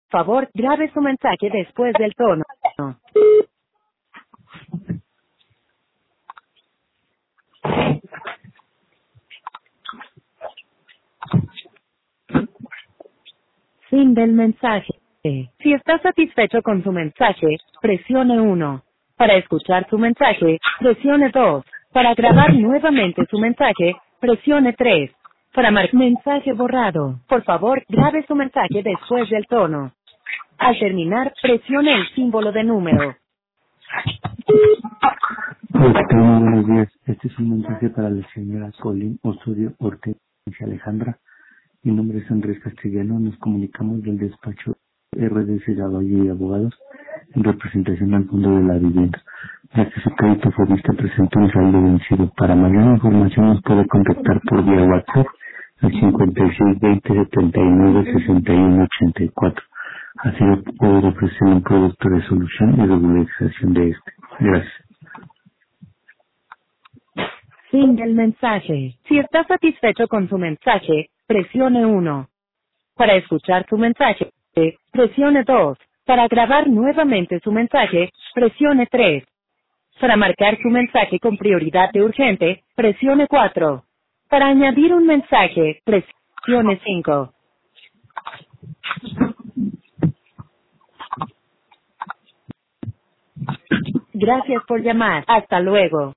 Favor, grabe su mensaje después del tono. Fin del mensaje. Si está satisfecho con su mensaje, presione 1. Para escuchar su mensaje, presione 2. Para grabar nuevamente su mensaje, presione 3. Para marcar mensaje borrado, por favor, grabe su mensaje después del tono. Al terminar, presione el símbolo de número. Hola, buenos días. Este es un mensaje para la señora Colin Osorio Ortega Alejandra. Mi nombre es Andrés Castellano. Nos comunicamos del despacho RDC Valle y Abogados en representación al Fondo de la Vivienda. Ya que su crédito fue visto presentó un saldo vencido. Para mayor información nos puede contactar por vía WhatsApp al 5620-79-61-84. Así le puedo ofrecer un producto de solución y regularización de este. Gracias. Fin del mensaje. Si está satisfecho con su mensaje, presione 1. Para escuchar su mensaje, presione 2. Para grabar nuevamente su mensaje, presione 3. Para marcar su mensaje con prioridad de urgente, presione 4. Para añadir un mensaje, presione 5. Gracias por llamar. Hasta luego.